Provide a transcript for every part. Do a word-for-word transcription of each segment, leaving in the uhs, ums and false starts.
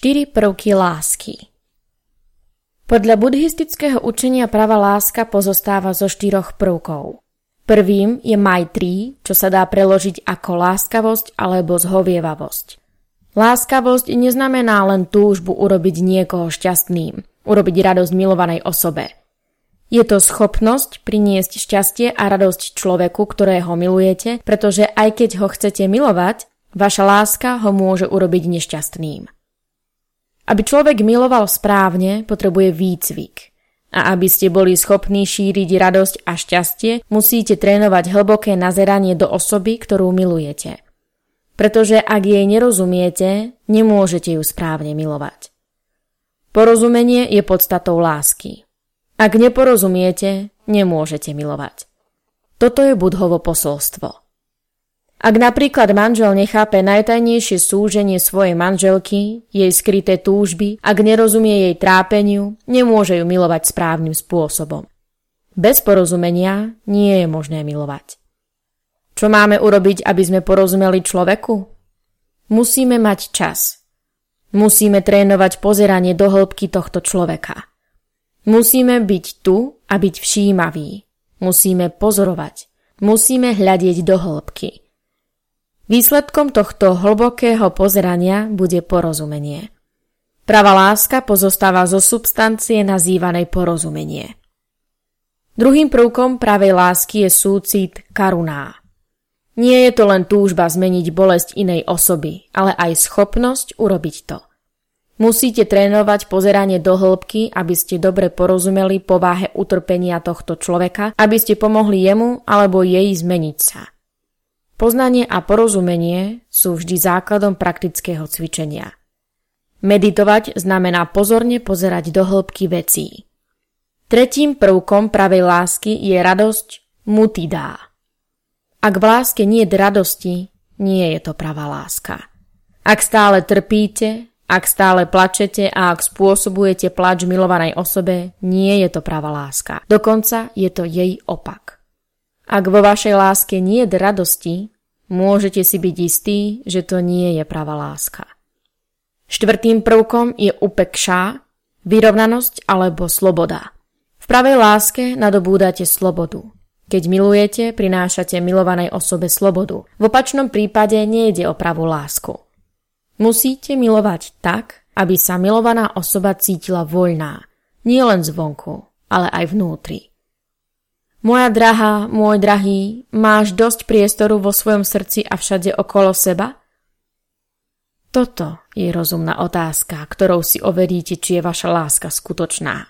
Štyri prvky lásky. Podľa buddhistického učenia pravá láska pozostáva zo štyroch prvkov. Prvým je maitri, čo sa dá preložiť ako láskavosť alebo zhovievavosť. Láskavosť neznamená len túžbu urobiť niekoho šťastným, urobiť radosť milovanej osobe. Je to schopnosť priniesť šťastie a radosť človeku, ktorého milujete, pretože aj keď ho chcete milovať, vaša láska ho môže urobiť nešťastným. Aby človek miloval správne, potrebuje výcvik. A aby ste boli schopní šíriť radosť a šťastie, musíte trénovať hlboké nazeranie do osoby, ktorú milujete. Pretože ak jej nerozumiete, nemôžete ju správne milovať. Porozumenie je podstatou lásky. Ak neporozumiete, nemôžete milovať. Toto je Buddhovo posolstvo. Ak napríklad manžel nechápe najtajnejšie súženie svojej manželky, jej skryté túžby, ak nerozumie jej trápeniu, nemôže ju milovať správnym spôsobom. Bez porozumenia nie je možné milovať. Čo máme urobiť, aby sme porozumeli človeku? Musíme mať čas. Musíme trénovať pozeranie do hĺbky tohto človeka. Musíme byť tu a byť všímaví. Musíme pozorovať. Musíme hľadieť do hĺbky. Výsledkom tohto hlbokého pozerania bude porozumenie. Pravá láska pozostáva zo substancie nazývanej porozumenie. Druhým prvkom pravej lásky je súcit karuná. Nie je to len túžba zmeniť bolesť inej osoby, ale aj schopnosť urobiť to. Musíte trénovať pozeranie do hĺbky, aby ste dobre porozumeli povahe utrpenia tohto človeka, aby ste pomohli jemu alebo jej zmeniť sa. Poznanie a porozumenie sú vždy základom praktického cvičenia. Meditovať znamená pozorne pozerať do hĺbky vecí. Tretím prvkom pravej lásky je radosť mutidá. Ak v láske nie je radosti, nie je to pravá láska. Ak stále trpíte, ak stále plačete a ak spôsobujete plač milovanej osobe, nie je to pravá láska. Dokonca je to jej opak. Ak vo vašej láske nie je radosti, môžete si byť istí, že to nie je pravá láska. Štvrtým prvkom je upekša, vyrovnanosť alebo sloboda. V pravej láske nadobúdate slobodu. Keď milujete, prinášate milovanej osobe slobodu. V opačnom prípade nejde o pravú lásku. Musíte milovať tak, aby sa milovaná osoba cítila voľná, nie len zvonku, ale aj vnútri. Moja drahá, môj drahý, máš dosť priestoru vo svojom srdci a všade okolo seba? Toto je rozumná otázka, ktorou si overíte, či je vaša láska skutočná.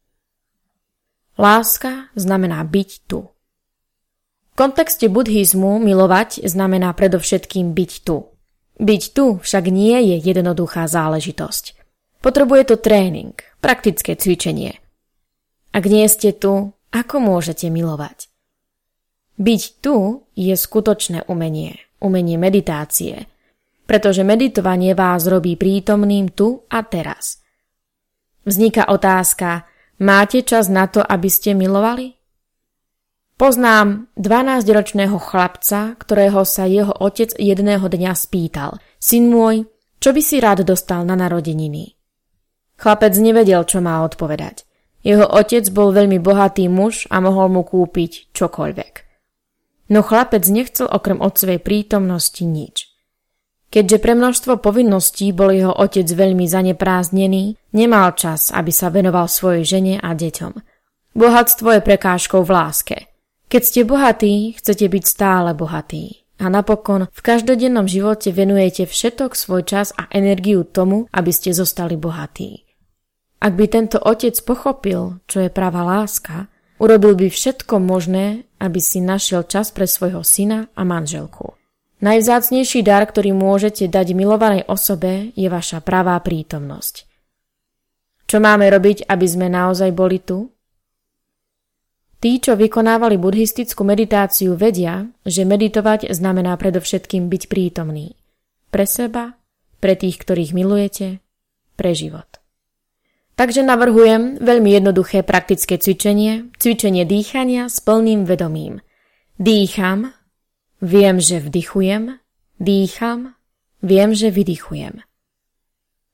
Láska znamená byť tu. V kontexte buddhizmu milovať znamená predovšetkým byť tu. Byť tu však nie je jednoduchá záležitosť. Potrebuje to tréning, praktické cvičenie. Ak nie ste tu, ako môžete milovať? Byť tu je skutočné umenie, umenie meditácie, pretože meditovanie vás robí prítomným tu a teraz. Vzniká otázka, máte čas na to, aby ste milovali? Poznám dvanásťročného chlapca, ktorého sa jeho otec jedného dňa spýtal: Syn môj, čo by si rád dostal na narodeniny? Chlapec nevedel, čo má odpovedať. Jeho otec bol veľmi bohatý muž a mohol mu kúpiť čokoľvek. No chlapec nechcel okrem otcovej prítomnosti nič. Keďže pre množstvo povinností bol jeho otec veľmi zaneprázdnený, nemal čas, aby sa venoval svojej žene a deťom. Bohatstvo je prekážkou v láske. Keď ste bohatí, chcete byť stále bohatí. A napokon v každodennom živote venujete všetok svoj čas a energiu tomu, aby ste zostali bohatí. Ak by tento otec pochopil, čo je pravá láska, urobil by všetko možné, aby si našiel čas pre svojho syna a manželku. Najvzácnejší dar, ktorý môžete dať milovanej osobe, je vaša pravá prítomnosť. Čo máme robiť, aby sme naozaj boli tu? Tí, čo vykonávali buddhistickú meditáciu, vedia, že meditovať znamená predovšetkým byť prítomný. Pre seba, pre tých, ktorých milujete, pre život. Takže navrhujem veľmi jednoduché praktické cvičenie, cvičenie dýchania s plným vedomím. Dýcham, viem, že vdychujem, dýcham, viem, že vydychujem.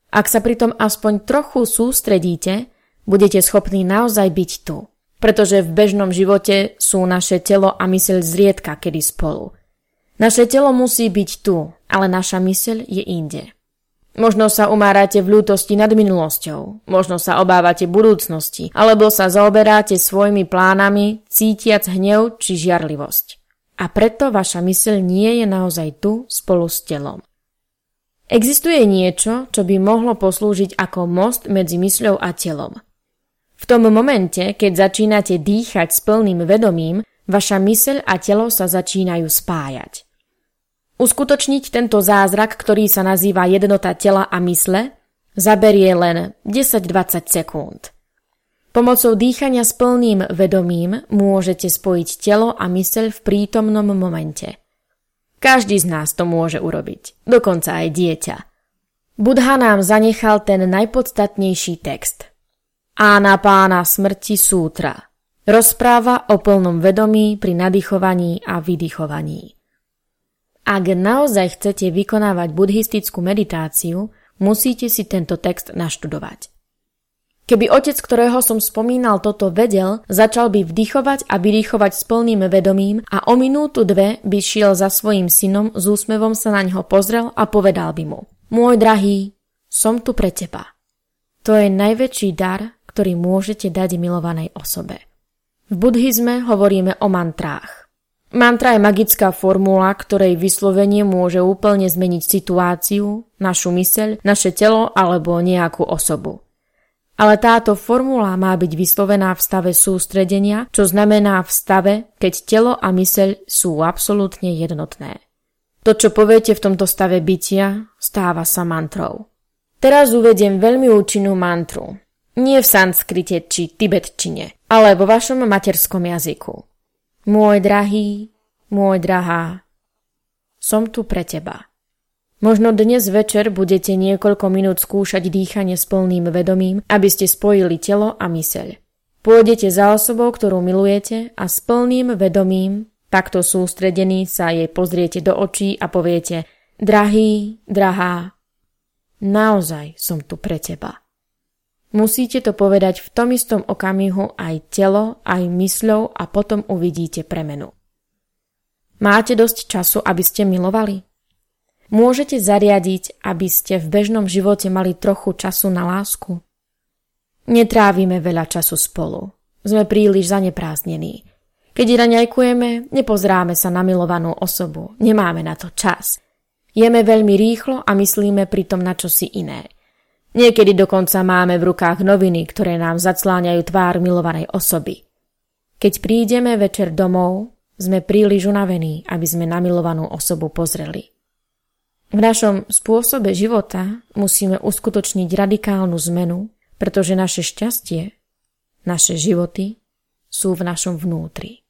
Ak sa pritom aspoň trochu sústredíte, budete schopní naozaj byť tu. Pretože v bežnom živote sú naše telo a myseľ zriedka kedy spolu. Naše telo musí byť tu, ale naša myseľ je inde. Možno sa umárate v ľútosti nad minulosťou, možno sa obávate budúcnosti, alebo sa zaoberáte svojimi plánami, cítiac hnev či žiarlivosť. A preto vaša myseľ nie je naozaj tu spolu s telom. Existuje niečo, čo by mohlo poslúžiť ako most medzi mysľou a telom. V tom momente, keď začínate dýchať s plným vedomím, vaša myseľ a telo sa začínajú spájať. Uskutočniť tento zázrak, ktorý sa nazýva jednota tela a mysle, zaberie len desať až dvadsať sekúnd. Pomocou dýchania s plným vedomím môžete spojiť telo a myseľ v prítomnom momente. Každý z nás to môže urobiť, dokonca aj dieťa. Buddha nám zanechal ten najpodstatnejší text. Anapána smrti sútra. Rozpráva o plnom vedomí pri nadýchovaní a vydychovaní. Ak naozaj chcete vykonávať buddhistickú meditáciu, musíte si tento text naštudovať. Keby otec, ktorého som spomínal, toto vedel, začal by vdychovať a vydýchovať s plným vedomím a o minútu dve by šiel za svojím synom, s úsmevom sa na ňo pozrel a povedal by mu: Môj drahý, som tu pre teba. To je najväčší dar, ktorý môžete dať milovanej osobe. V buddhizme hovoríme o mantrách. Mantra je magická formula, ktorej vyslovenie môže úplne zmeniť situáciu, našu myseľ, naše telo alebo nejakú osobu. Ale táto formula má byť vyslovená v stave sústredenia, čo znamená v stave, keď telo a myseľ sú absolútne jednotné. To, čo poviete v tomto stave bytia, stáva sa mantrou. Teraz uvediem veľmi účinnú mantru. Nie v sanskrite či tibetčine, ale vo vašom materskom jazyku. Môj drahý, môj drahá, som tu pre teba. Možno dnes večer budete niekoľko minút skúšať dýchanie s plným vedomím, aby ste spojili telo a myseľ. Pôjdete za osobou, ktorú milujete a s plným vedomím, takto sústredený, sa jej pozriete do očí a poviete: Drahý, drahá, naozaj som tu pre teba. Musíte to povedať v tom istom okamihu aj telo, aj mysľou a potom uvidíte premenu. Máte dosť času, aby ste milovali? Môžete zariadiť, aby ste v bežnom živote mali trochu času na lásku? Netrávime veľa času spolu. Sme príliš zaneprázdnení. Keď raňajkujeme, nepozeráme sa na milovanú osobu. Nemáme na to čas. Jeme veľmi rýchlo a myslíme pritom na čosi iné. Niekedy dokonca máme v rukách noviny, ktoré nám zacláňajú tvár milovanej osoby. Keď prídeme večer domov, sme príliš unavení, aby sme na milovanú osobu pozreli. V našom spôsobe života musíme uskutočniť radikálnu zmenu, pretože naše šťastie, naše životy sú v našom vnútri.